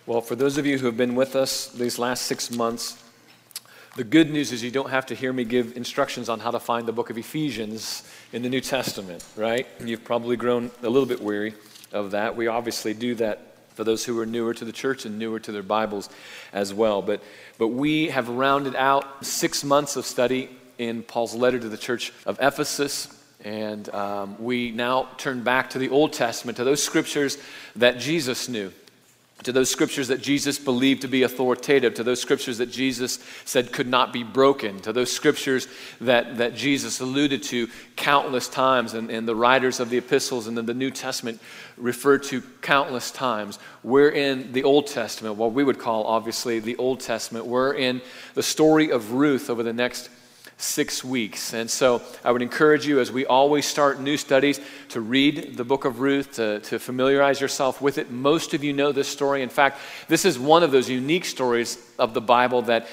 Well, for those of you who have been with us these last 6 months, the good news is you don't have to hear me give instructions on how to find the book of Ephesians in the New Testament, right? You've probably grown a little bit weary of that. We obviously do that for those who are newer to the church and newer to their Bibles as well. But we have rounded out 6 months of study in Paul's letter to the church of Ephesus. And we now turn back to the Old Testament, to those scriptures that Jesus knew, to those scriptures that Jesus believed to be authoritative, to those scriptures that Jesus said could not be broken, to those scriptures that Jesus alluded to countless times, and the writers of the epistles and the New Testament referred to countless times. We're in the Old Testament, what we would call, obviously, the Old Testament. We're in the story of Ruth over the next 6 weeks. And so I would encourage you, as we always start new studies, to read the book of Ruth, to familiarize yourself with it. Most of you know this story. In fact, this is one of those unique stories of the Bible that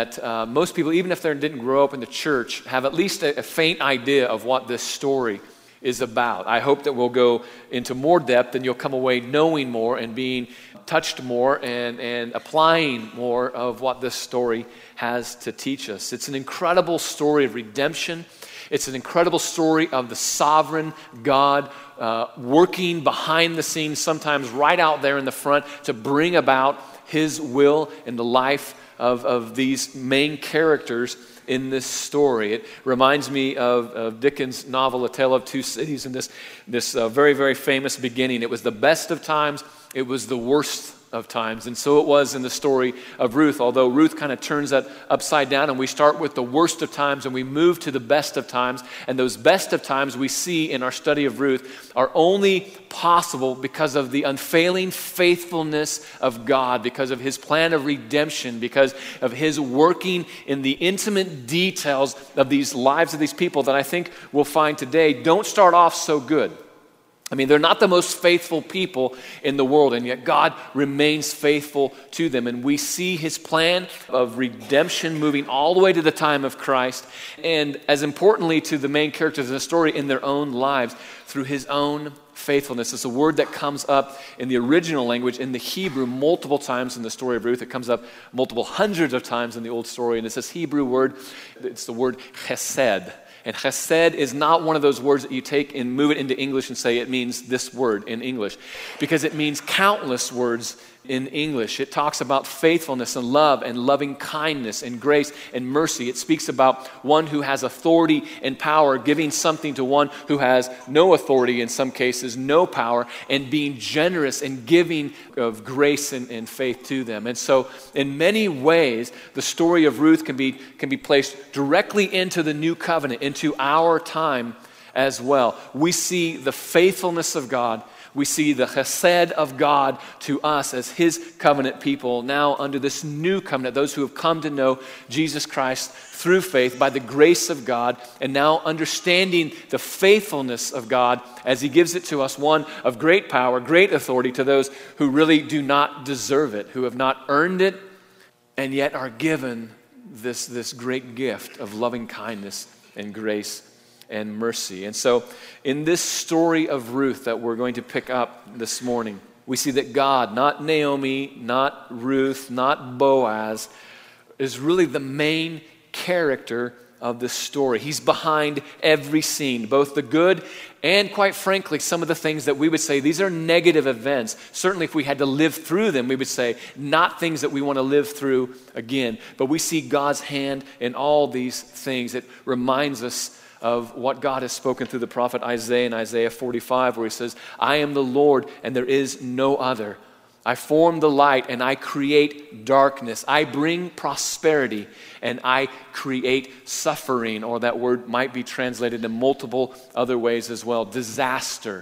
most people, even if they didn't grow up in the church, have at least a faint idea of what this story is about. I hope that we'll go into more depth and you'll come away knowing more and being touched more and applying more of what this story has to teach us. It's an incredible story of redemption. It's an incredible story of the sovereign God working behind the scenes, sometimes right out there in the front, to bring about His will in the life of these main characters in this story. It reminds me of Dickens' novel, A Tale of Two Cities, and this very, very famous beginning. It was the best of times, it was the worst of times. And so it was in the story of Ruth, although Ruth kind of turns that upside down, and we start with the worst of times and we move to the best of times. And those best of times we see in our study of Ruth are only possible because of the unfailing faithfulness of God, because of His plan of redemption, because of His working in the intimate details of these lives of these people that I think we'll find today don't start off so good. I mean, they're not the most faithful people in the world, and yet God remains faithful to them. And we see His plan of redemption moving all the way to the time of Christ, and as importantly to the main characters in the story in their own lives through His own faithfulness. It's a word that comes up in the original language, in the Hebrew, multiple times in the story of Ruth. It comes up multiple hundreds of times in the old story, and it's this Hebrew word, it's the word chesed. And chesed is not one of those words that you take and move it into English and say it means this word in English, because it means countless words in English. It talks about faithfulness and love and loving kindness and grace and mercy. It speaks about one who has authority and power, giving something to one who has no authority, in some cases, no power, and being generous and giving of grace and faith to them. And so in many ways, the story of Ruth can be placed directly into the new covenant, into our time as well. We see the faithfulness of God. We see the chesed of God to us as His covenant people now under this new covenant, those who have come to know Jesus Christ through faith by the grace of God, and now understanding the faithfulness of God as He gives it to us, one of great power, great authority to those who really do not deserve it, who have not earned it, and yet are given this great gift of loving kindness and grace and mercy. And so in this story of Ruth that we're going to pick up this morning, we see that God, not Naomi, not Ruth, not Boaz, is really the main character of this story. He's behind every scene, both the good and, quite frankly, some of the things that we would say, these are negative events. Certainly if we had to live through them, we would say, not things that we want to live through again. But we see God's hand in all these things. It reminds us of what God has spoken through the prophet Isaiah in Isaiah 45, where He says, I am the Lord and there is no other. I form the light and I create darkness. I bring prosperity and I create suffering, or that word might be translated in multiple other ways as well, disaster.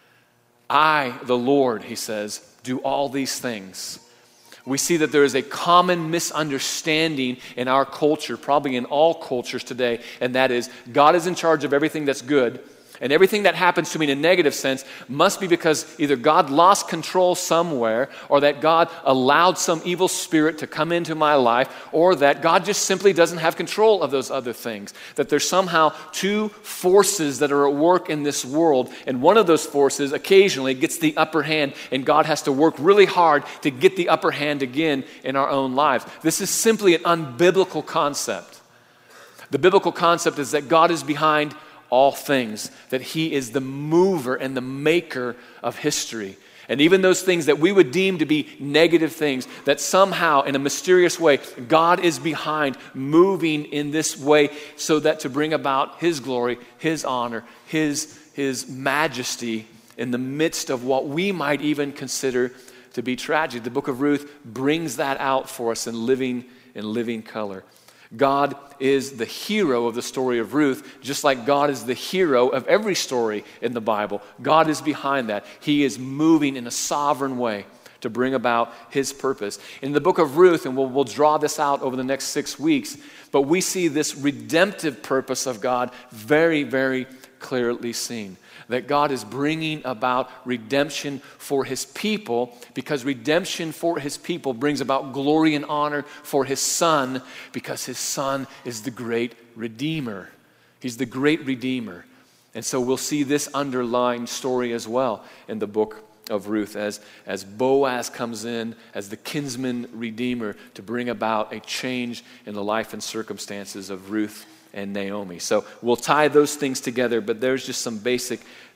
I, the Lord, He says, do all these things. We see that there is a common misunderstanding in our culture, probably in all cultures today, and that is God is in charge of everything that's good, And everything that happens to me in a negative sense must be because either God lost control somewhere, or that God allowed some evil spirit to come into my life, or that God just simply doesn't have control of those other things. That there's somehow two forces that are at work in this world, and one of those forces occasionally gets the upper hand, and God has to work really hard to get the upper hand again in our own lives. This is simply an unbiblical concept. The biblical concept is that God is behind all things, that He is the mover and the maker of history. And even those things that we would deem to be negative things, that somehow in a mysterious way, God is behind, moving in this way so that to bring about His glory, His honor, His majesty in the midst of what we might even consider to be tragedy. The book of Ruth brings that out for us in living color. God is the hero of the story of Ruth, just like God is the hero of every story in the Bible. God is behind that. He is moving in a sovereign way to bring about His purpose. In the book of Ruth, and we'll draw this out over the next 6 weeks, but we see this redemptive purpose of God very, very clearly seen. That God is bringing about redemption for His people, because redemption for His people brings about glory and honor for His Son, because His Son is the great Redeemer. He's the great Redeemer. And so we'll see this underlying story as well in the book of Ruth, as Boaz comes in as the kinsman redeemer to bring about a change in the life and circumstances of Ruth and Naomi. So we'll tie those things together, but there's just some basic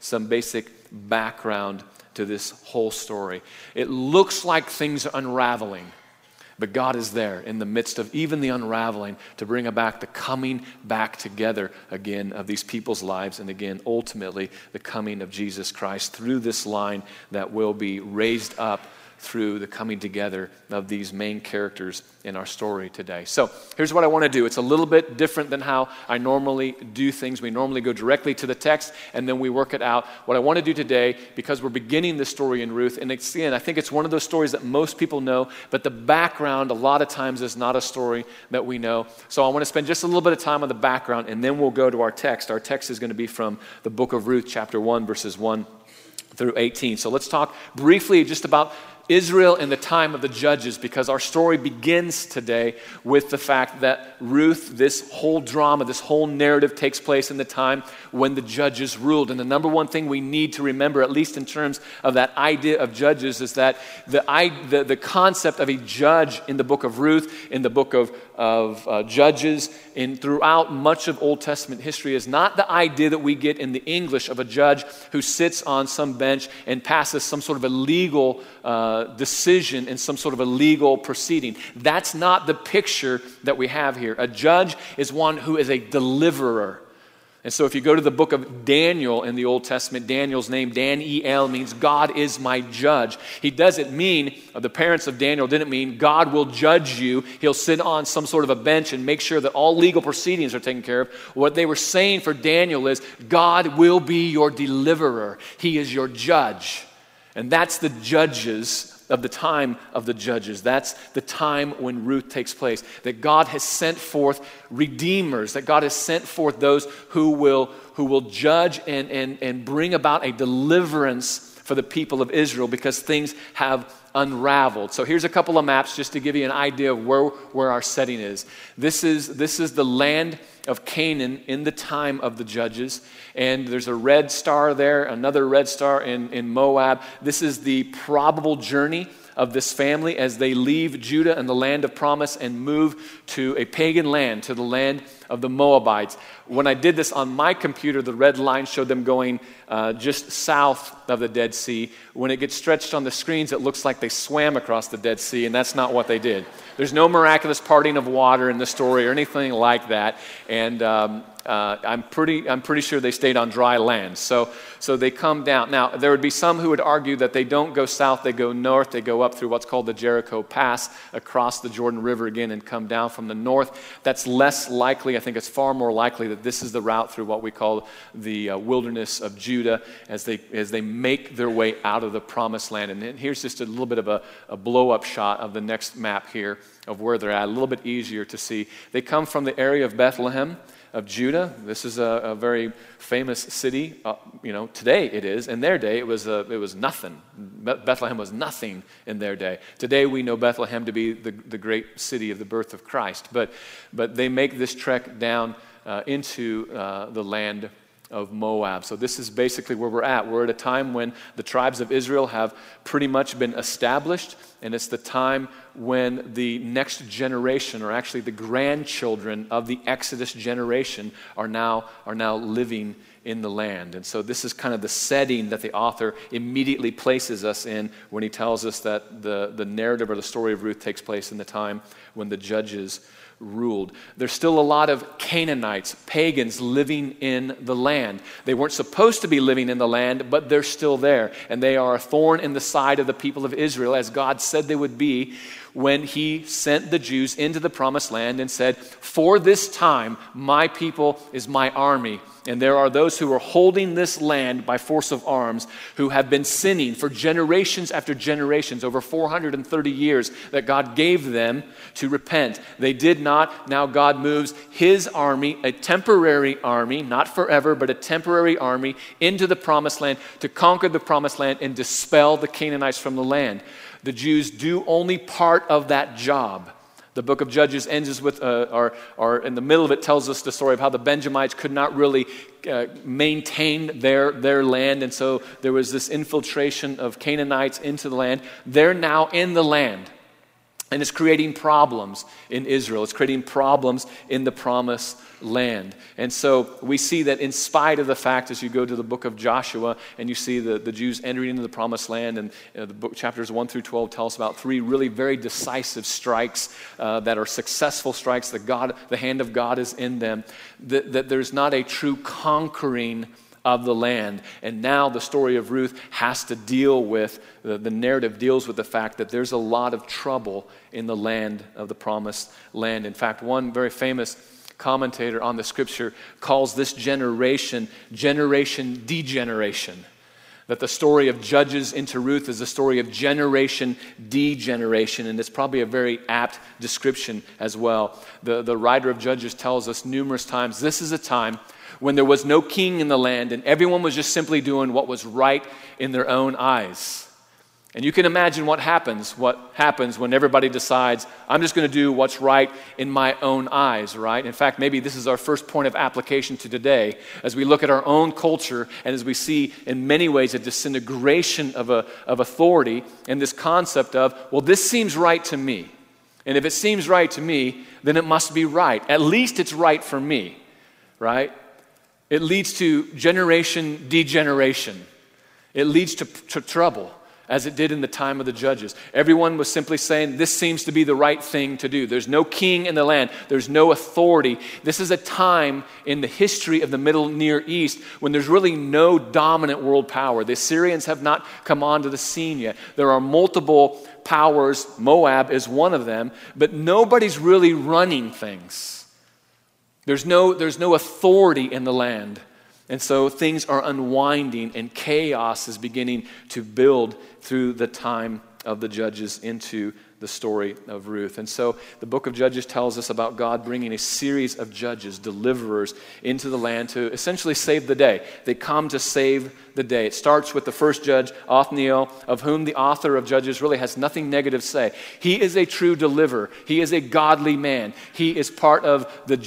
background to this whole story. It looks like things are unraveling, but God is there in the midst of even the unraveling to bring about the coming back together again of these people's lives, and again, ultimately, the coming of Jesus Christ through this line that will be raised up through the coming together of these main characters in our story today. So here's what I want to do. It's a little bit different than how I normally do things. We normally go directly to the text and then we work it out. What I want to do today, because we're beginning this story in Ruth, and again, I think it's one of those stories that most people know, but the background a lot of times is not a story that we know. So I want to spend just a little bit of time on the background, and then we'll go to our text. Our text is going to be from the book of Ruth, chapter 1, verses 1 through 18. So let's talk briefly just about Israel in the time of the judges, because our story begins today with the fact that Ruth, this whole drama, this whole narrative takes place in the time when the judges ruled. And the number one thing we need to remember, at least in terms of that idea of judges, is that the concept of a judge in the book of Ruth, in the book of Judges, and throughout much of Old Testament history is not the idea that we get in the English of a judge who sits on some bench and passes some sort of a legal decision in some sort of a legal proceeding. That's not the picture that we have here. A judge is one who is a deliverer. And so if you go to the book of Daniel in the Old Testament, Daniel's name, Dan-E-L, means God is my judge. He doesn't mean, the parents of Daniel didn't mean God will judge you. He'll sit on some sort of a bench and make sure that all legal proceedings are taken care of. What they were saying for Daniel is God will be your deliverer. He is your judge. And that's the judges of the time of the judges. That's the time when Ruth takes place. That God has sent forth redeemers. That God has sent forth those who will judge and bring about a deliverance for the people of Israel, because things have unraveled. So here's a couple of maps just to give you an idea of where our setting is. This is the land of Canaan in the time of the judges, and there's a red star there, another red star in Moab. This is the probable journey of this family as they leave Judah and the land of promise and move to a pagan land, to the land of the Moabites. When I did this on my computer, the red line showed them going just south of the Dead Sea. When it gets stretched on the screens, it looks like they swam across the Dead Sea, and that's not what they did. There's no miraculous parting of water in the story or anything like that, and I'm pretty sure they stayed on dry land. So they come down. Now, there would be some who would argue that they don't go south, they go north, they go up through what's called the Jericho Pass, across the Jordan River again, and come down from the north. That's less likely. I think it's far more likely that this is the route through what we call the wilderness of Judah as they make their way out of the promised land. And here's just a little bit of a blow-up shot of the next map here of where they're at, a little bit easier to see. They come from the area of Bethlehem. of Judah. This is a very famous city. Today it is. In their day, it was nothing. Bethlehem was nothing in their day. Today we know Bethlehem to be the great city of the birth of Christ. But they make this trek down into the land of Moab. So this is basically where we're at. We're at a time when the tribes of Israel have pretty much been established, and it's the time when the next generation, or actually the grandchildren of the Exodus generation, are now living in the land. And so this is kind of the setting that the author immediately places us in when he tells us that the narrative or the story of Ruth takes place in the time when the judges ruled. There's still a lot of Canaanites, pagans, living in the land. They weren't supposed to be living in the land, but they're still there. And they are a thorn in the side of the people of Israel, as God said they would be when he sent the Jews into the promised land and said, "For this time, my people is my army." And there are those who are holding this land by force of arms who have been sinning for generations after generations, over 430 years that God gave them to repent. They did not. Now God moves his army, a temporary army, not forever, but a temporary army, into the promised land to conquer the promised land and dispel the Canaanites from the land. The Jews do only part of that job. The book of Judges ends with, or in the middle of it tells us the story of how the Benjamites could not really maintain their land, and so there was this infiltration of Canaanites into the land. They're now in the land, and it's creating problems in Israel. It's creating problems in the promised land. And so we see that in spite of the fact, as you go to the book of Joshua and you see the Jews entering into the promised land, and the book chapters 1 through 12 tell us about three really very decisive strikes that are successful strikes, that the hand of God is in them, that there's not a true conquering of the land. And now the story of Ruth has to deal with, the narrative deals with the fact that there's a lot of trouble in the land of the promised land. In fact, one very famous commentator on the scripture calls this generation degeneration. That the story of Judges into Ruth is the story of generation degeneration, and it's probably a very apt description as well. The writer of Judges tells us numerous times, this is a time when there was no king in the land and everyone was just simply doing what was right in their own eyes. And you can imagine what happens when everybody decides, I'm just going to do what's right in my own eyes, right? In fact, maybe this is our first point of application to today as we look at our own culture and as we see in many ways a disintegration of authority and this concept of, well, this seems right to me. And if it seems right to me, then it must be right. At least it's right for me, right? It leads to generation degeneration. It leads to trouble, as it did in the time of the Judges. Everyone was simply saying, this seems to be the right thing to do. There's no king in the land. There's no authority. This is a time in the history of the Middle Near East when there's really no dominant world power. The Assyrians have not come onto the scene yet. There are multiple powers. Moab is one of them, but nobody's really running things. There's no authority in the land. And so things are unwinding and chaos is beginning to build through the time of the Judges into the story of Ruth. And so the book of Judges tells us about God bringing a series of judges, deliverers, into the land to essentially save the day. They come to save the day. It starts with the first judge, Othniel, of whom the author of Judges really has nothing negative to say. He is a true deliverer. He is a godly man. He is part of the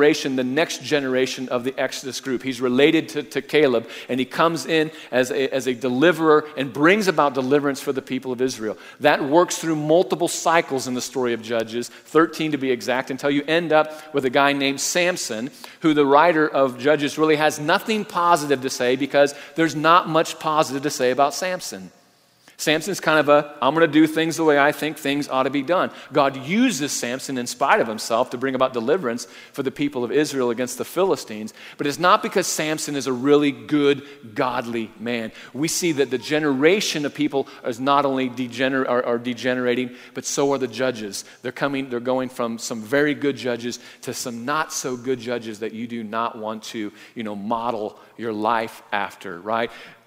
next generation of the Exodus group. He's related to Caleb, and he comes in as a deliverer and brings about deliverance for the people of Israel. That works through multiple cycles in the story of Judges, 13 to be exact, until you end up with a guy named Samson, who the writer of Judges really has nothing positive to say because there's not much positive to say about Samson. Samson's kind of I'm going to do things the way I think things ought to be done. God uses Samson in spite of himself to bring about deliverance for the people of Israel against the Philistines. But it's not because Samson is a really good, godly man. We see that the generation of people is not only degenerating, but so are the judges. They're going from some very good judges to some not so good judges that you do not want to, model your life after, right?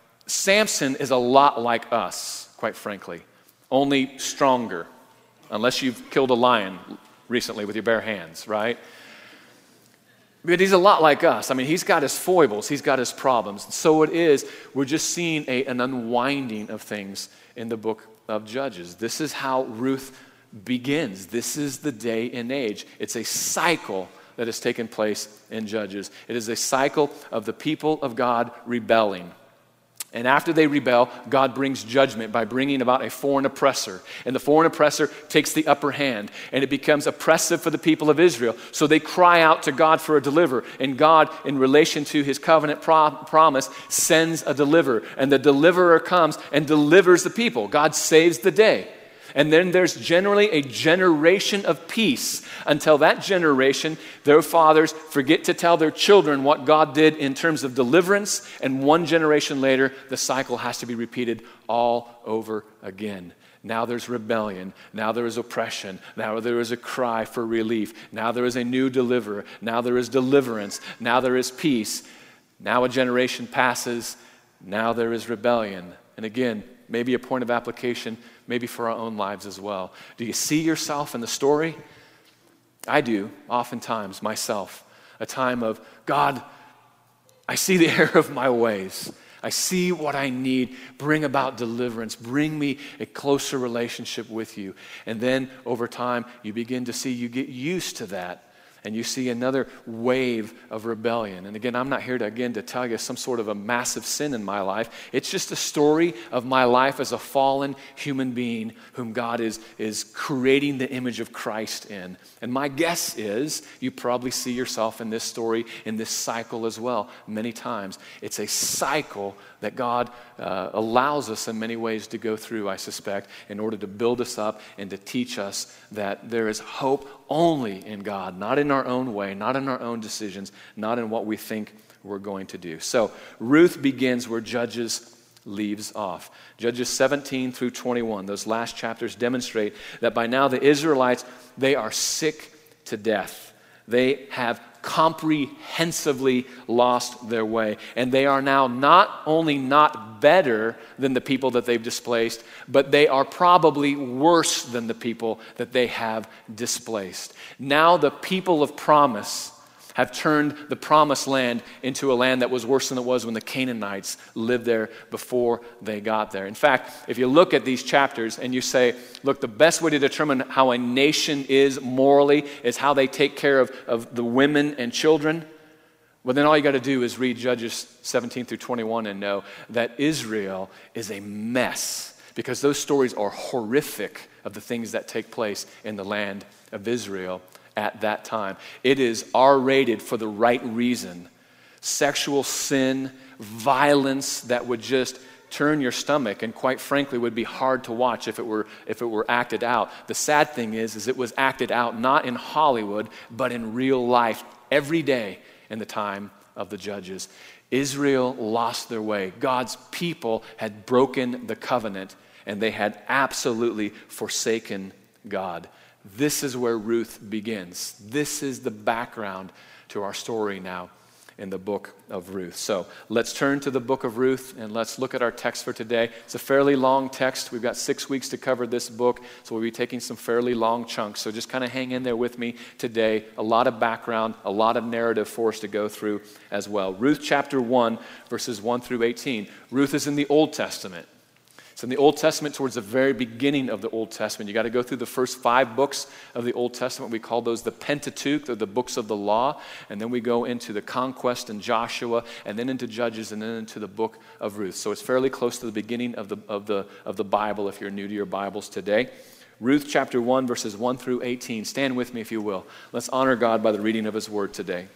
Samson is a lot like us, quite frankly, only stronger, unless you've killed a lion recently with your bare hands, right? But he's a lot like us. I mean, he's got his foibles, he's got his problems. So it is, we're just seeing an unwinding of things in the book of Judges. This is how Ruth begins. This is the day and age. It's a cycle that has taken place in Judges. It is a cycle of the people of God rebelling. And after they rebel, God brings judgment by bringing about a foreign oppressor. And the foreign oppressor takes the upper hand, and it becomes oppressive for the people of Israel. So they cry out to God for a deliverer. And God, in relation to his covenant promise, sends a deliverer. And the deliverer comes and delivers the people. God saves the day. And then there's generally a generation of peace until that generation, their fathers forget to tell their children what God did in terms of deliverance. And one generation later, the cycle has to be repeated all over again. Now there's rebellion. Now there is oppression. Now there is a cry for relief. Now there is a new deliverer. Now there is deliverance. Now there is peace. Now a generation passes. Now there is rebellion. And again, maybe a point of application, maybe for our own lives as well. Do you see yourself in the story? I do, oftentimes, myself. A time of, God, I see the error of my ways. I see what I need. Bring about deliverance. Bring me a closer relationship with you. And then over time, you begin to see, you get used to that. And you see another wave of rebellion. And again, I'm not here to tell you some sort of a massive sin in my life. It's just a story of my life as a fallen human being whom God is creating the image of Christ in. And my guess is you probably see yourself in this story, in this cycle as well, many times. It's a cycle that God allows us in many ways to go through, I suspect, in order to build us up and to teach us that there is hope only in God, not in our own way, not in our own decisions, not in what we think we're going to do. So Ruth begins where Judges leaves off. Judges 17 through 21, those last chapters demonstrate that by now the Israelites, they are sick to death. They have comprehensively lost their way. And they are now not only not better than the people that they've displaced, but they are probably worse than the people that they have displaced. Now the people of promise have turned the promised land into a land that was worse than it was when the Canaanites lived there before they got there. In fact, if you look at these chapters and you say, look, the best way to determine how a nation is morally is how they take care of the women and children, well, then all you got to do is read Judges 17 through 21 and know that Israel is a mess, because those stories are horrific of the things that take place in the land of Israel at that time. It is R-rated for the right reason. Sexual sin, violence that would just turn your stomach, and quite frankly would be hard to watch if it were acted out. The sad thing is it was acted out not in Hollywood, but in real life every day in the time of the Judges. Israel lost their way. God's people had broken the covenant, and they had absolutely forsaken God. This is where Ruth begins. This is the background to our story now in the book of Ruth. So let's turn to the book of Ruth and let's look at our text for today. It's a fairly long text. We've got 6 weeks to cover this book, so we'll be taking some fairly long chunks. So just kind of hang in there with me today. A lot of background, a lot of narrative for us to go through as well. Ruth chapter 1, verses 1 through 18. Ruth is in the Old Testament. It's in the Old Testament towards the very beginning of the Old Testament. You got to go through the first 5 books of the Old Testament. We call those the Pentateuch, or the books of the law. And then we go into the conquest and Joshua, and then into Judges, and then into the book of Ruth. So it's fairly close to the beginning of the Bible if you're new to your Bibles today. Ruth chapter 1, verses 1 through 18. Stand with me if you will. Let's honor God by the reading of his word today.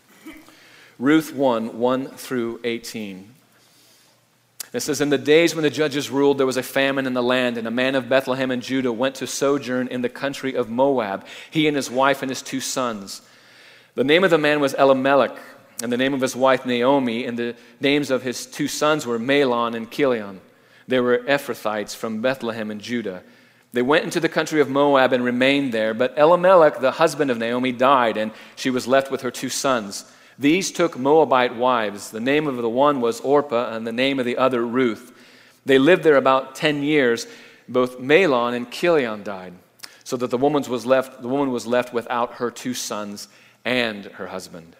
Ruth 1, 1 through 18. It says, in the days when the judges ruled, there was a famine in the land, and a man of Bethlehem in Judah went to sojourn in the country of Moab, he and his wife and his 2 sons. The name of the man was Elimelech, and the name of his wife Naomi, and the names of his 2 sons were Mahlon and Chilion. They were Ephrathites from Bethlehem in Judah. They went into the country of Moab and remained there, but Elimelech, the husband of Naomi, died, and she was left with her 2 sons. These took Moabite wives. The name of the one was Orpah, and the name of the other Ruth. They lived there about 10 years. Both Mahlon and Chilion died, so that the woman was left without her 2 sons and her husband.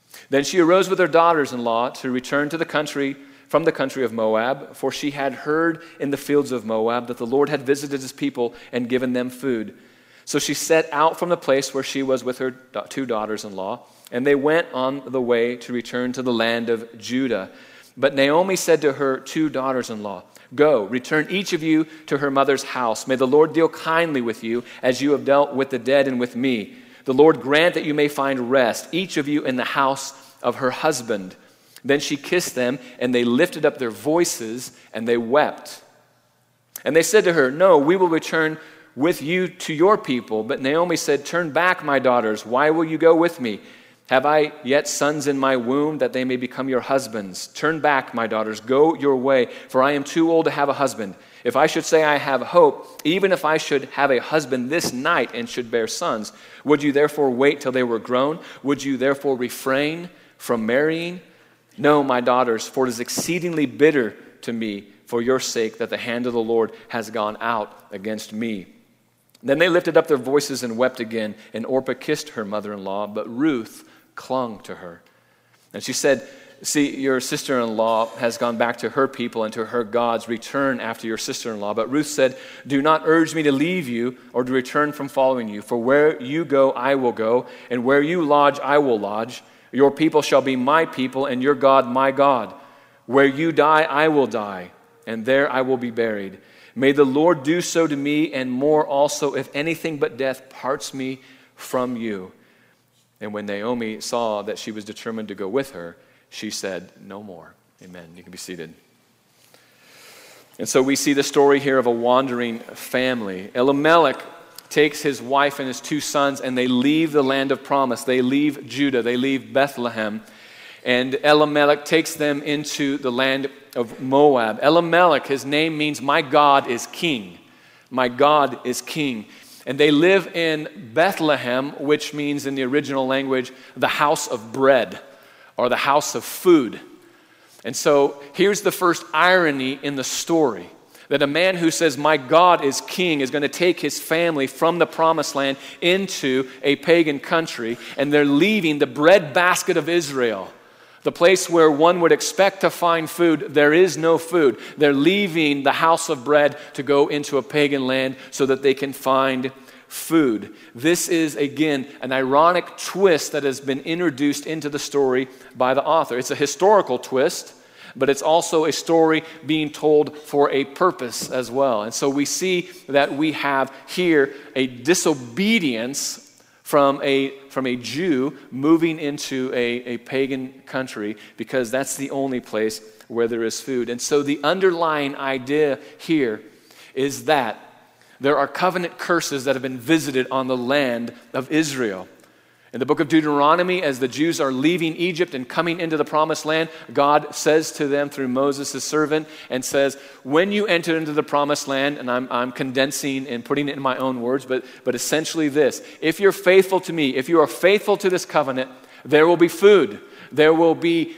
Then she arose with her daughters-in-law to return to the country, from the country of Moab, for she had heard in the fields of Moab that the Lord had visited his people and given them food. So she set out from the place where she was with her two daughters-in-law, and they went on the way to return to the land of Judah. But Naomi said to her two daughters-in-law, "Go, return each of you to her mother's house. May the Lord deal kindly with you as you have dealt with the dead and with me. The Lord grant that you may find rest, each of you in the house of her husband." Then she kissed them, and they lifted up their voices, and they wept. And they said to her, "No, we will return with you to your people." But Naomi said, "Turn back, my daughters. Why will you go with me? Have I yet sons in my womb that they may become your husbands? Turn back, my daughters. Go your way, for I am too old to have a husband. If I should say I have hope, even if I should have a husband this night and should bear sons, would you therefore wait till they were grown? Would you therefore refrain from marrying? No, my daughters, for it is exceedingly bitter to me for your sake that the hand of the Lord has gone out against me." Then they lifted up their voices and wept again, and Orpah kissed her mother-in-law, but Ruth clung to her. And she said, "See, your sister-in-law has gone back to her people and to her gods. Return after your sister-in-law." But Ruth said, "Do not urge me to leave you or to return from following you. For where you go, I will go, and where you lodge, I will lodge. Your people shall be my people, and your God my God. Where you die, I will die, and there I will be buried. May the Lord do so to me, and more also, if anything but death parts me from you." And when Naomi saw that she was determined to go with her, she said no more. Amen. You can be seated. And so we see the story here of a wandering family. Elimelech takes his wife and his two sons, and they leave the land of promise. They leave Judah. They leave Bethlehem. And Elimelech takes them into the land of Moab. Elimelech, his name means "my God is king." My God is king. And they live in Bethlehem, which means in the original language, the house of bread, or the house of food. And so here's the first irony in the story, that a man who says, "my God is king," is going to take his family from the promised land into a pagan country, and they're leaving the breadbasket of Israel, the place where one would expect to find food. There is no food. They're leaving the house of bread to go into a pagan land so that they can find food. This is, again, an ironic twist that has been introduced into the story by the author. It's a historical twist, but it's also a story being told for a purpose as well. And so we see that we have here a disobedience from a Jew moving into a pagan country, because that's the only place where there is food. And so the underlying idea here is that there are covenant curses that have been visited on the land of Israel. In the book of Deuteronomy, as the Jews are leaving Egypt and coming into the promised land, God says to them through Moses, his servant, and says, when you enter into the promised land, and I'm condensing and putting it in my own words, but essentially this: if you're faithful to me, if you are faithful to this covenant, there will be food. There will be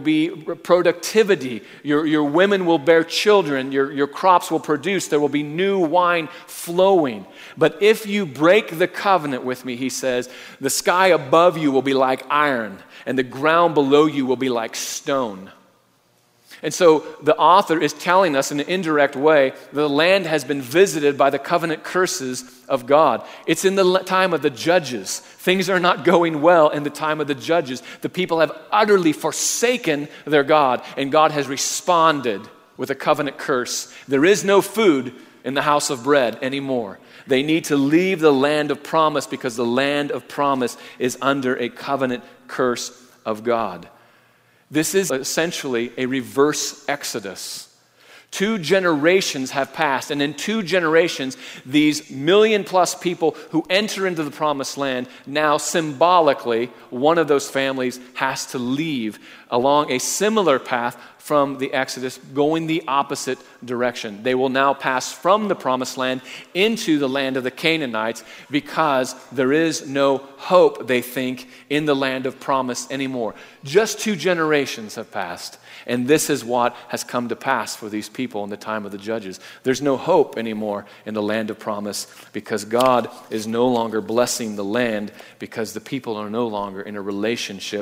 productivity. Your women will bear children. Your crops will produce. There will be new wine flowing. But if you break the covenant with me, he says, the sky above you will be like iron, and the ground below you will be like stone. And so the author is telling us in an indirect way, the land has been visited by the covenant curses of God. It's in the time of the judges. Things are not going well in the time of the judges. The people have utterly forsaken their God, and God has responded with a covenant curse. There is no food in the house of bread anymore. They need to leave the land of promise because the land of promise is under a covenant curse of God. This is essentially a reverse Exodus. 2 generations have passed, and in 2 generations, these million-plus people who enter into the promised land, now symbolically, one of those families has to leave along a similar path from the Exodus, going the opposite direction. They will now pass from the promised land into the land of the Canaanites because there is no hope, they think, in the land of promise anymore. Just 2 generations have passed, and this is what has come to pass for these people in the time of the judges. There's no hope anymore in the land of promise because God is no longer blessing the land because the people are no longer in a relationship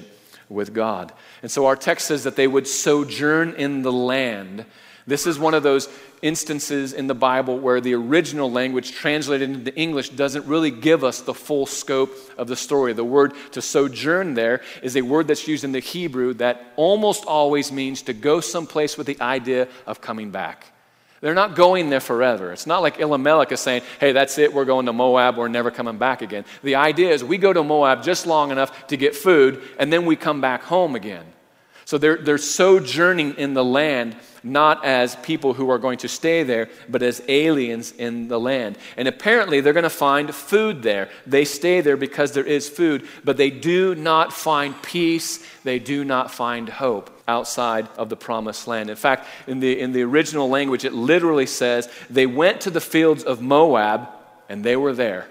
with God. And so our text says that they would sojourn in the land. This is one of those instances in the Bible where the original language translated into English doesn't really give us the full scope of the story. The word to sojourn there is a word that's used in the Hebrew that almost always means to go someplace with the idea of coming back. They're not going there forever. It's not like Elimelech is saying, hey, that's it, we're going to Moab, we're never coming back again. The idea is we go to Moab just long enough to get food, and then we come back home again. So they're sojourning in the land, not as people who are going to stay there, but as aliens in the land. And apparently they're going to find food there. They stay there because there is food, but they do not find peace. They do not find hope outside of the promised land. In fact, in the original language, it literally says, they went to the fields of Moab, and they were there.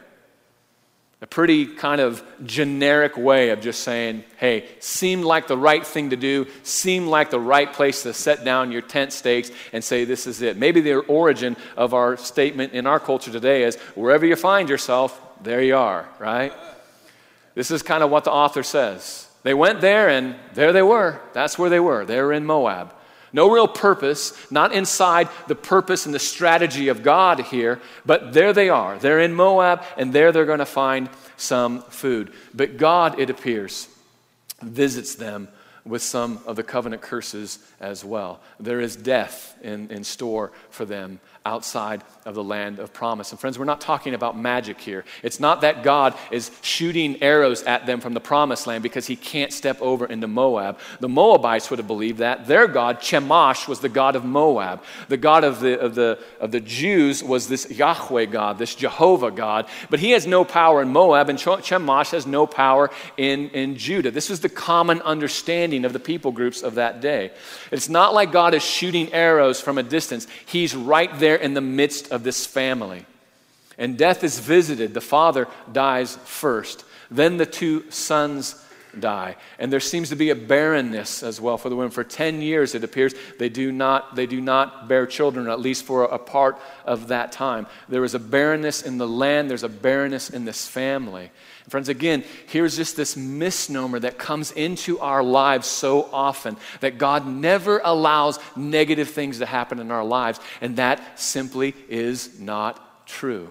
A pretty kind of generic way of just saying, hey, seemed like the right thing to do, seemed like the right place to set down your tent stakes and say, this is it. Maybe the origin of our statement in our culture today is, wherever you find yourself, there you are, right? This is kind of what the author says. They went there and there they were. That's where they were. They were in Moab. No real purpose, not inside the purpose and the strategy of God here, but there they are. They're in Moab, and there they're going to find some food. But God, it appears, visits them with some of the covenant curses as well. There is death in store for them outside of the land of promise. And friends, we're not talking about magic here. It's not that God is shooting arrows at them from the promised land because he can't step over into Moab. The Moabites would have believed that. Their god, Chemosh, was the god of Moab. The god of the Jews was this Yahweh God, this Jehovah God. But he has no power in Moab, and Chemosh has no power in Judah. This was the common understanding of the people groups of that day. It's not like God is shooting arrows from a distance. He's right there in the midst of this family. And death is visited. The father dies first. Then the two sons die. And there seems to be a barrenness as well for the women. For 10 years, it appears, they do not bear children, at least for a part of that time. There is a barrenness in the land. There's a barrenness in this family. Friends, again, here's just this misnomer that comes into our lives so often, that God never allows negative things to happen in our lives, and that simply is not true.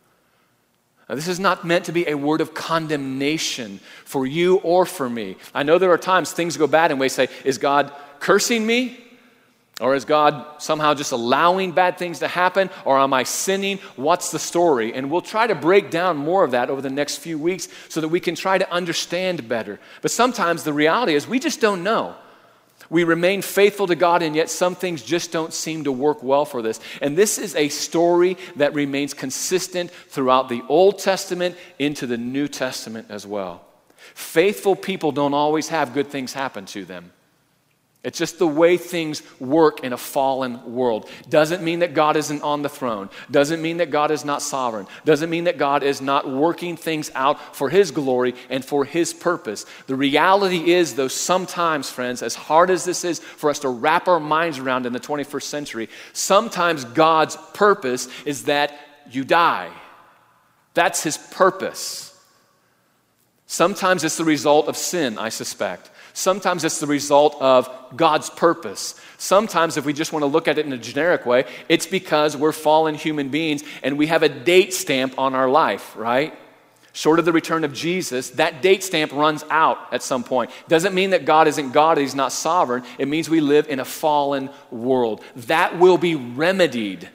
Now, this is not meant to be a word of condemnation for you or for me. I know there are times things go bad and we say, is God cursing me? Or is God somehow just allowing bad things to happen? Or am I sinning? What's the story? And we'll try to break down more of that over the next few weeks so that we can try to understand better. But sometimes the reality is we just don't know. We remain faithful to God, and yet some things just don't seem to work well for this. And this is a story that remains consistent throughout the Old Testament into the New Testament as well. Faithful people don't always have good things happen to them. It's just the way things work in a fallen world. Doesn't mean that God isn't on the throne. Doesn't mean that God is not sovereign. Doesn't mean that God is not working things out for his glory and for his purpose. The reality is, though, sometimes, friends, as hard as this is for us to wrap our minds around in the 21st century, sometimes God's purpose is that you die. That's his purpose. Sometimes it's the result of sin, I suspect. Sometimes it's the result of God's purpose. Sometimes, if we just want to look at it in a generic way, it's because we're fallen human beings and we have a date stamp on our life, right? Short of the return of Jesus, that date stamp runs out at some point. Doesn't mean that God isn't God, he's not sovereign. It means we live in a fallen world. That will be remedied.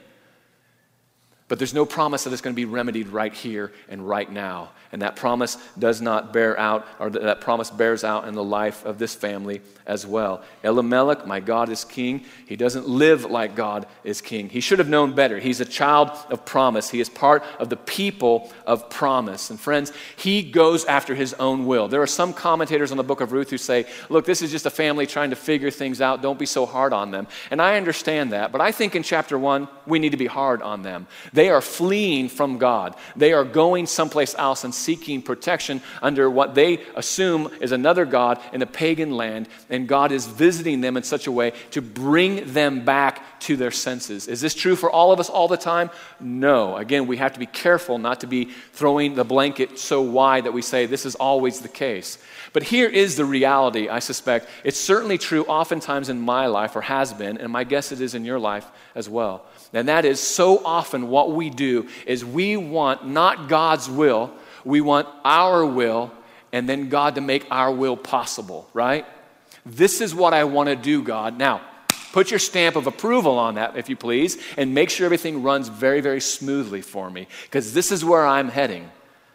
But there's no promise that it's going to be remedied right here and right now. And that promise does not bear out, or that promise bears out in the life of this family as well. Elimelech, my God is king. He doesn't live like God is king. He should have known better. He's a child of promise. He is part of the people of promise. And friends, he goes after his own will. There are some commentators on the book of Ruth who say, look, this is just a family trying to figure things out. Don't be so hard on them. And I understand that. But I think in chapter 1, we need to be hard on them. They are fleeing from God. They are going someplace else and seeking protection under what they assume is another God in a pagan land, and God is visiting them in such a way to bring them back to their senses. Is this true for all of us all the time? No. Again, we have to be careful not to be throwing the blanket so wide that we say this is always the case. But here is the reality, I suspect. It's certainly true oftentimes in my life, or has been, and my guess it is in your life as well. And that is, so often what we do is we want not God's will, we want our will, and then God to make our will possible, right? This is what I want to do, God. Now, put your stamp of approval on that, if you please, and make sure everything runs very, very smoothly for me, because this is where I'm heading.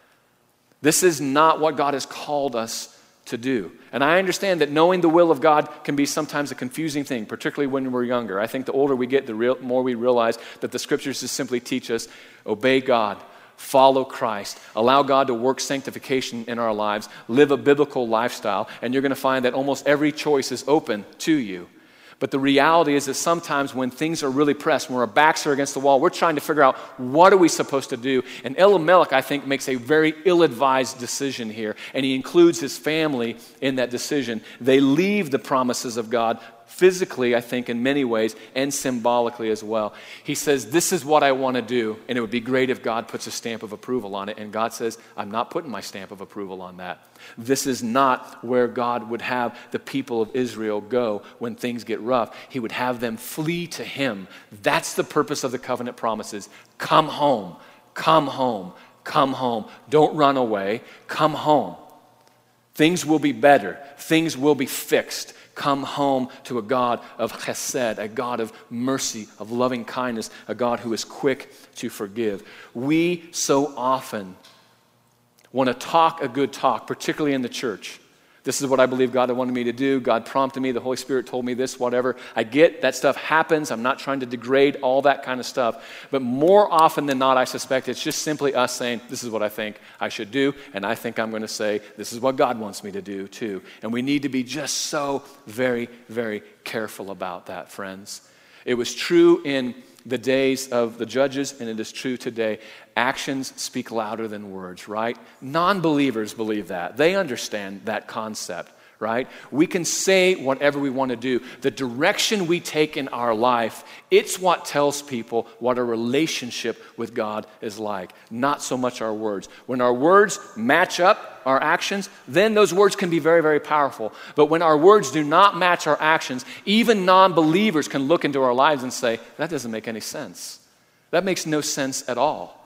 This is not what God has called us to do. And I understand that knowing the will of God can be sometimes a confusing thing, particularly when we're younger. I think the older we get, the more we realize that the scriptures just simply teach us, obey God, follow Christ, allow God to work sanctification in our lives, live a biblical lifestyle, and you're going to find that almost every choice is open to you. But the reality is that sometimes when things are really pressed, when our backs are against the wall, we're trying to figure out what are we supposed to do. And Elimelech, I think, makes a very ill-advised decision here. And he includes his family in that decision. They leave the promises of God physically, I think, in many ways, and symbolically as well. He says, this is what I want to do, and it would be great if God puts a stamp of approval on it. And God says, I'm not putting my stamp of approval on that. This is not where God would have the people of Israel go when things get rough. He would have them flee to him. That's the purpose of the covenant promises. Come home, come home, come home. Don't run away. Come home. Things will be better. Things will be fixed. Come home to a God of chesed, a God of mercy, of loving kindness, a God who is quick to forgive. We so often want to talk a good talk, particularly in the church. This is what I believe God wanted me to do. God prompted me. The Holy Spirit told me this, whatever. I get that stuff happens. I'm not trying to degrade all that kind of stuff. But more often than not, I suspect it's just simply us saying, this is what I think I should do. And I think I'm going to say, this is what God wants me to do too. And we need to be just so very, very careful about that, friends. It was true in the days of the judges, and it is true today. Actions speak louder than words, right? Non-believers believe that. They understand that concept, right? We can say whatever we want to do. The direction we take in our life, it's what tells people what our relationship with God is like, not so much our words. When our words match up our actions, then those words can be very, very powerful. But when our words do not match our actions, even non-believers can look into our lives and say, that doesn't make any sense. That makes no sense at all.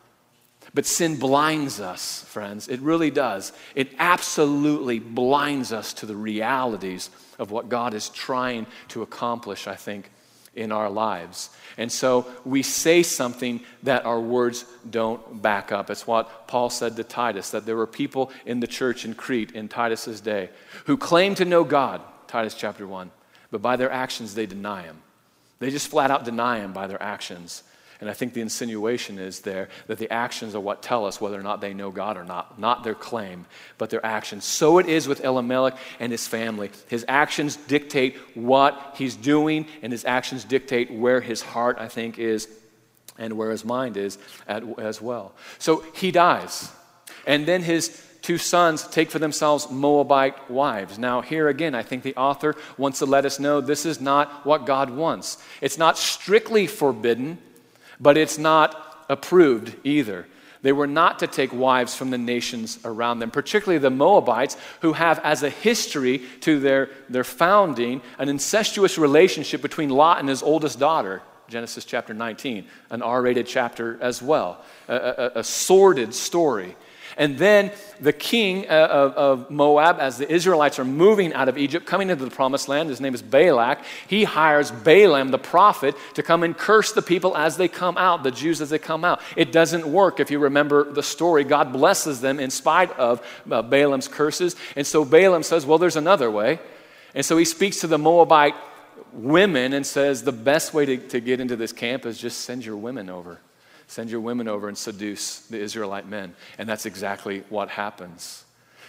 But sin blinds us, friends. It really does. It absolutely blinds us to the realities of what God is trying to accomplish, I think, in our lives. And so we say something that our words don't back up. It's what Paul said to Titus, that there were people in the church in Crete in Titus's day who claimed to know God, Titus chapter 1, but by their actions they deny him. They just flat out deny him by their actions. And I think the insinuation is there that the actions are what tell us whether or not they know God or not their claim, but their actions. So it is with Elimelech and his family. His actions dictate what he's doing, and his actions dictate where his heart, I think, is and where his mind is as well. So he dies. And then his two sons take for themselves Moabite wives. Now, here again, I think the author wants to let us know this is not what God wants. It's not strictly forbidden, but it's not approved either. They were not to take wives from the nations around them, particularly the Moabites, who have as a history to their founding an incestuous relationship between Lot and his oldest daughter, Genesis chapter 19, an R-rated chapter as well, a sordid story. And then the king of Moab, as the Israelites are moving out of Egypt, coming into the promised land, his name is Balak, he hires Balaam, the prophet, to come and curse the people as they come out, the Jews as they come out. It doesn't work. If you remember the story, God blesses them in spite of Balaam's curses. And so Balaam says, well, there's another way. And so he speaks to the Moabite women and says, the best way to get into this camp is just send your women over. Send your women over and seduce the Israelite men. And that's exactly what happens.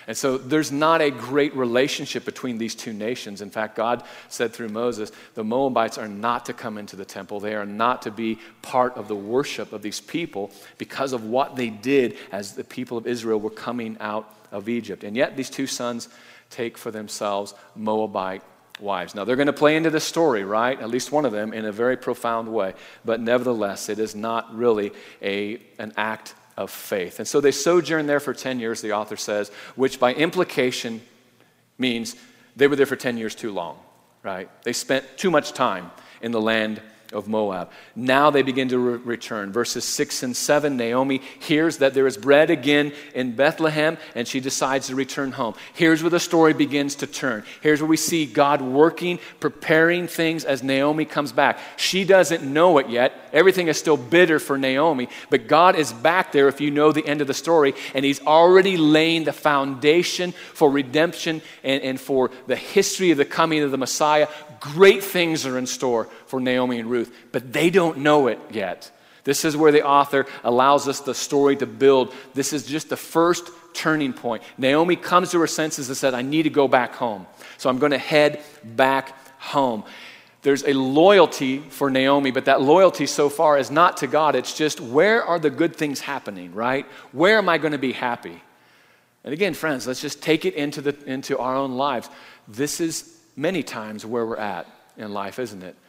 And so there's not a great relationship between these two nations. In fact, God said through Moses, the Moabites are not to come into the temple. They are not to be part of the worship of these people because of what they did as the people of Israel were coming out of Egypt. And yet these two sons take for themselves Moabite wives. Now, they're going to play into this story, right? At least one of them in a very profound way. But nevertheless, it is not really an act of faith. And so they sojourned there for 10 years, the author says, which by implication means they were there for 10 years too long, right? They spent too much time in the land of Moab. Now they begin to return. Verses 6 and 7, Naomi hears that there is bread again in Bethlehem, and she decides to return home. Here's where the story begins to turn. Here's where we see God working, preparing things as Naomi comes back. She doesn't know it yet. Everything is still bitter for Naomi, but God is back there if you know the end of the story, and he's already laying the foundation for redemption and for the history of the coming of the Messiah. Great things are in store for Naomi and Ruth, but they don't know it yet. This is where the author allows us the story to build. This is just the first turning point. Naomi comes to her senses and said, I need to go back home. So I'm going to head back home. There's a loyalty for Naomi, but that loyalty so far is not to God. It's just, where are the good things happening, right? Where am I going to be happy? And again, friends, let's just take it into our own lives. This is many times where we're at in life, isn't it?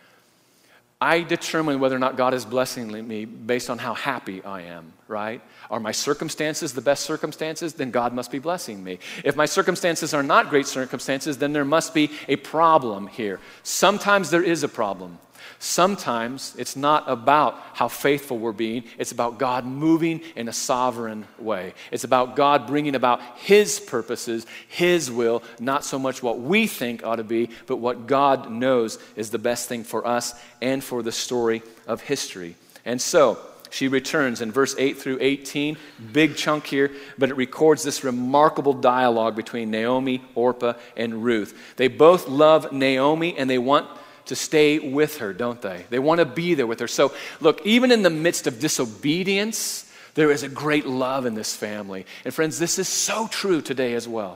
I determine whether or not God is blessing me based on how happy I am, right? Are my circumstances the best circumstances? Then God must be blessing me. If my circumstances are not great circumstances, then there must be a problem here. Sometimes there is a problem. Sometimes it's not about how faithful we're being. It's about God moving in a sovereign way. It's about God bringing about his purposes, his will, not so much what we think ought to be, but what God knows is the best thing for us and for the story of history. And so she returns in verse 8 through 18, big chunk here, but it records this remarkable dialogue between Naomi, Orpah, and Ruth. They both love Naomi and they want to stay with her, don't they? They want to be there with her. So look, even in the midst of disobedience, there is a great love in this family. And friends, this is so true today as well.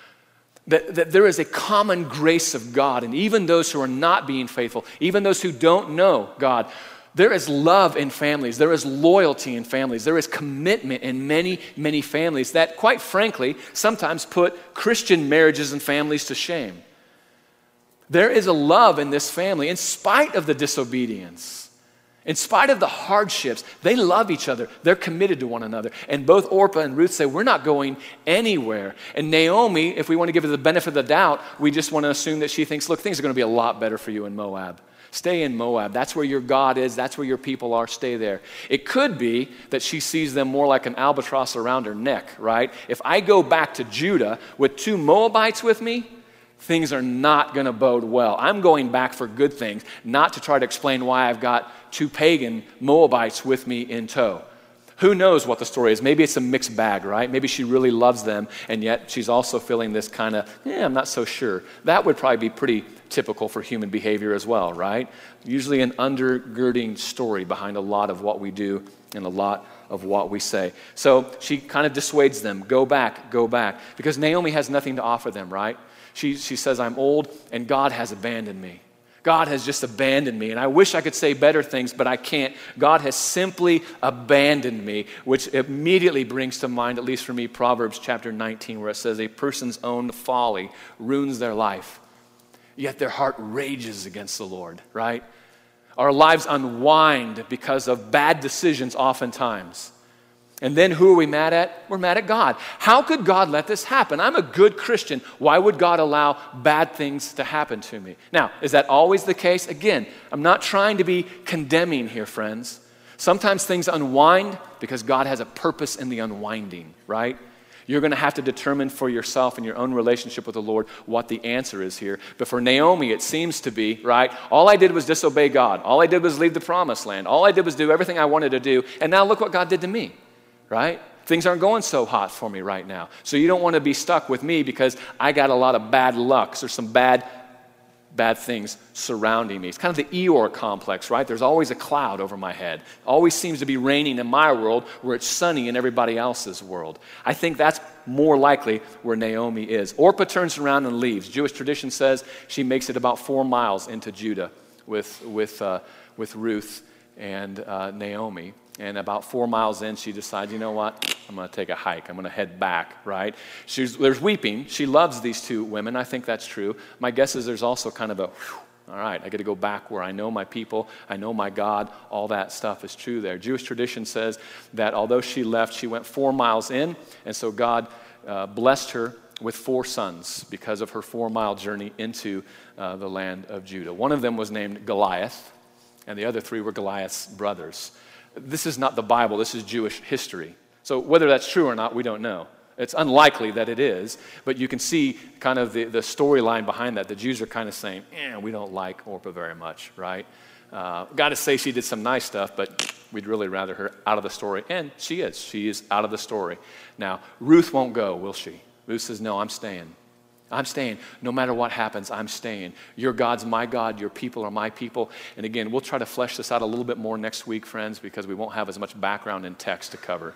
That there is a common grace of God, and even those who are not being faithful, even those who don't know God, there is love in families. There is loyalty in families. There is commitment in many, many families that, quite frankly, sometimes put Christian marriages and families to shame. There is a love in this family in spite of the disobedience. In spite of the hardships, they love each other. They're committed to one another. And both Orpah and Ruth say, we're not going anywhere. And Naomi, if we want to give her the benefit of the doubt, we just want to assume that she thinks, look, things are going to be a lot better for you in Moab. Stay in Moab. That's where your God is. That's where your people are. Stay there. It could be that she sees them more like an albatross around her neck, right? If I go back to Judah with 2 Moabites with me, things are not going to bode well. I'm going back for good things, not to try to explain why I've got 2 pagan Moabites with me in tow. Who knows what the story is? Maybe it's a mixed bag, right? Maybe she really loves them, and yet she's also feeling this kind of, I'm not so sure. That would probably be pretty typical for human behavior as well, right? Usually an undergirding story behind a lot of what we do and a lot of what we say. So she kind of dissuades them, go back, because Naomi has nothing to offer them, right? She says, I'm old and God has abandoned me. God has just abandoned me. And I wish I could say better things, but I can't. God has simply abandoned me, which immediately brings to mind, at least for me, Proverbs chapter 19, where it says, a person's own folly ruins their life, yet their heart rages against the Lord, right? Our lives unwind because of bad decisions oftentimes. And then who are we mad at? We're mad at God. How could God let this happen? I'm a good Christian. Why would God allow bad things to happen to me? Now, is that always the case? Again, I'm not trying to be condemning here, friends. Sometimes things unwind because God has a purpose in the unwinding, right? You're going to have to determine for yourself in your own relationship with the Lord what the answer is here. But for Naomi, it seems to be, right? All I did was disobey God. All I did was leave the promised land. All I did was do everything I wanted to do. And now look what God did to me. Right? Things aren't going so hot for me right now. So you don't want to be stuck with me because I got a lot of bad luck or some bad bad things surrounding me. It's kind of the Eeyore complex, right? There's always a cloud over my head. Always seems to be raining in my world where it's sunny in everybody else's world. I think that's more likely where Naomi is. Orpah turns around and leaves. Jewish tradition says she makes it about 4 miles into Judah with Ruth and Naomi. And about 4 miles in, she decides, you know what? I'm going to take a hike. I'm going to head back, right? There's weeping. She loves these two women. I think that's true. My guess is there's also kind of a, all right, I got to go back where I know my people, I know my God. All that stuff is true there. Jewish tradition says that although she left, she went 4 miles in, and so God blessed her with 4 sons because of her 4-mile journey into the land of Judah. One of them was named Goliath, and the other 3 were Goliath's brothers. This is not the Bible, this is Jewish history. So whether that's true or not, we don't know. It's unlikely that it is, but you can see kind of the storyline behind that. The Jews are kind of saying, we don't like Orpah very much, right? Got to say she did some nice stuff, but we'd really rather her out of the story. And she is. She is out of the story. Now, Ruth won't go, will she? Ruth says, no, I'm staying. I'm staying. No matter what happens, I'm staying. Your God's my God. Your people are my people. And again, we'll try to flesh this out a little bit more next week, friends, because we won't have as much background and text to cover.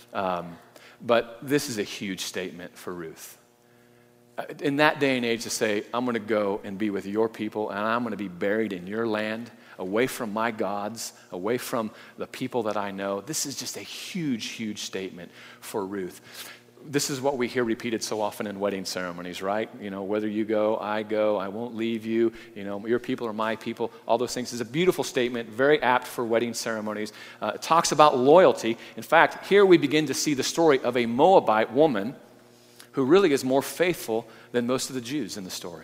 But this is a huge statement for Ruth. In that day and age to say, I'm going to go and be with your people, and I'm going to be buried in your land, away from my gods, away from the people that I know. This is just a huge, huge statement for Ruth. This is what we hear repeated so often in wedding ceremonies, right? You know, whether you go, I won't leave you. You know, your people are my people. All those things. It's a beautiful statement, very apt for wedding ceremonies. It talks about loyalty. In fact, here we begin to see the story of a Moabite woman who really is more faithful than most of the Jews in the story.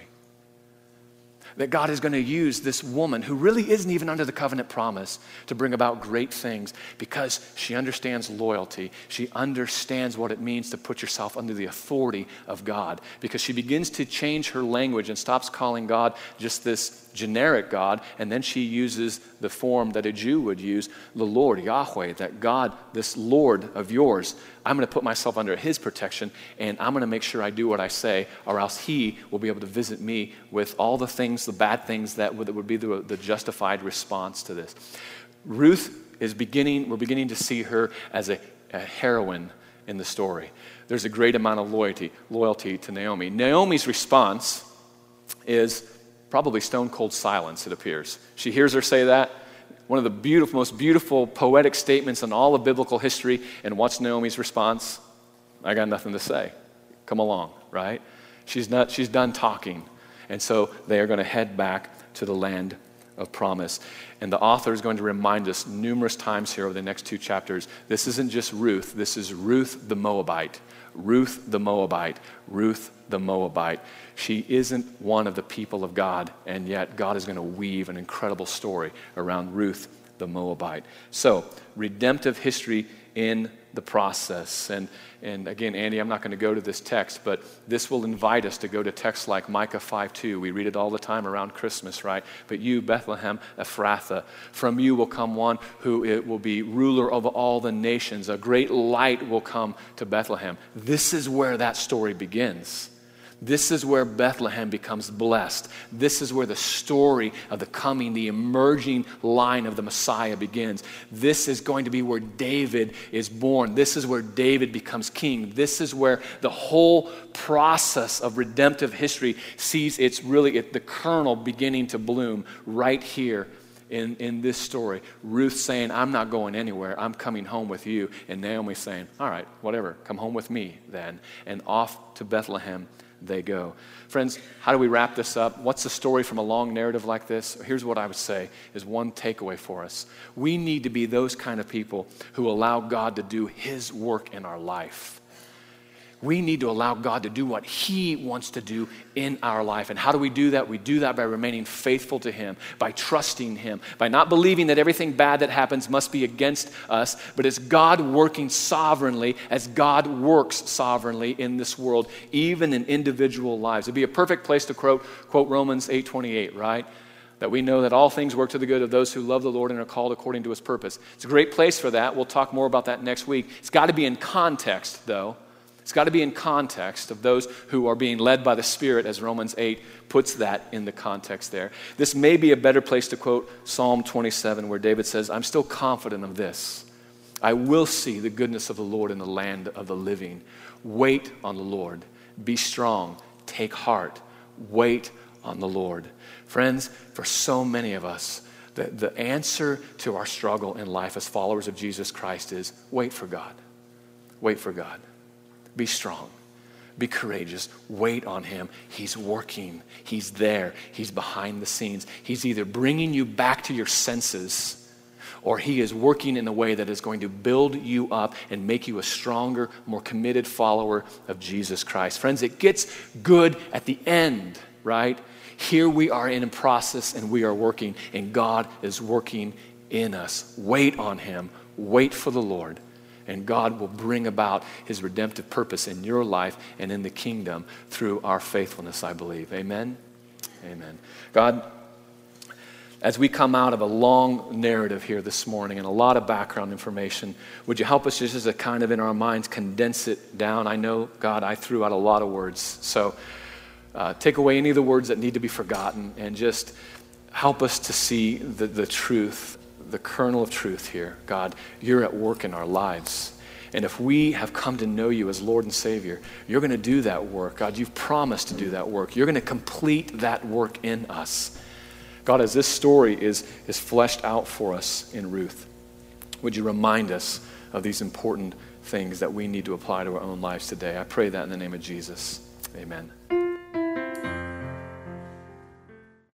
That God is going to use this woman who really isn't even under the covenant promise to bring about great things because she understands loyalty. She understands what it means to put yourself under the authority of God, because she begins to change her language and stops calling God just this generic God, and then she uses the form that a Jew would use, the Lord, Yahweh, that God, this Lord of yours, I'm going to put myself under his protection, and I'm going to make sure I do what I say, or else he will be able to visit me with all the things, the bad things that would be the justified response to this. Ruth we're beginning to see her as a heroine in the story. There's a great amount of loyalty to Naomi. Naomi's response is probably stone-cold silence, it appears. She hears her say that. One of the most beautiful poetic statements in all of biblical history. And what's Naomi's response? I got nothing to say. Come along, right? She's done talking. And so they are going to head back to the land of promise. And the author is going to remind us numerous times here over the next 2 chapters, this isn't just Ruth, this is Ruth the Moabite. Ruth the Moabite. Ruth the Moabite. She isn't one of the people of God, and yet God is going to weave an incredible story around Ruth the Moabite. So, redemptive history in the process. And again, Andy, I'm not going to go to this text, but this will invite us to go to texts like Micah 5:2. We read it all the time around Christmas, right? But you, Bethlehem Ephrathah, from you will come one who it will be ruler of all the nations. A great light will come to Bethlehem. This is where that story begins. This is where Bethlehem becomes blessed. This is where the story of the emerging line of the Messiah begins. This is going to be where David is born. This is where David becomes king. This is where the whole process of redemptive history sees the kernel beginning to bloom right here in this story. Ruth saying, I'm not going anywhere. I'm coming home with you. And Naomi saying, all right, whatever, come home with me then. And off to Bethlehem they go. Friends, how do we wrap this up? What's the story from a long narrative like this? Here's what I would say is one takeaway for us. We need to be those kind of people who allow God to do his work in our life. We need to allow God to do what he wants to do in our life. And how do we do that? We do that by remaining faithful to him, by trusting him, by not believing that everything bad that happens must be against us, but it's God working sovereignly as God works sovereignly in this world, even in individual lives. It'd be a perfect place to quote Romans 8:28, right? That we know that all things work to the good of those who love the Lord and are called according to his purpose. It's a great place for that. We'll talk more about that next week. It's got to be in context, though. It's got to be in context of those who are being led by the Spirit, as Romans 8 puts that in the context there. This may be a better place to quote Psalm 27, where David says, I'm still confident of this. I will see the goodness of the Lord in the land of the living. Wait on the Lord. Be strong. Take heart. Wait on the Lord. Friends, for so many of us, the answer to our struggle in life as followers of Jesus Christ is wait for God. Wait for God. Be strong. Be courageous. Wait on him. He's working. He's there. He's behind the scenes. He's either bringing you back to your senses, or he is working in a way that is going to build you up and make you a stronger, more committed follower of Jesus Christ. Friends, it gets good at the end, right? Here we are in a process and we are working, and God is working in us. Wait on him. Wait for the Lord. And God will bring about his redemptive purpose in your life and in the kingdom through our faithfulness, I believe. Amen? Amen. God, as we come out of a long narrative here this morning and a lot of background information, would you help us just as a kind of in our minds condense it down? I know, God, I threw out a lot of words. So take away any of the words that need to be forgotten and just help us to see the truth, the kernel of truth here. God, you're at work in our lives. And if we have come to know you as Lord and Savior, you're going to do that work. God, you've promised to do that work. You're going to complete that work in us. God, as this story is fleshed out for us in Ruth, would you remind us of these important things that we need to apply to our own lives today? I pray that in the name of Jesus. Amen.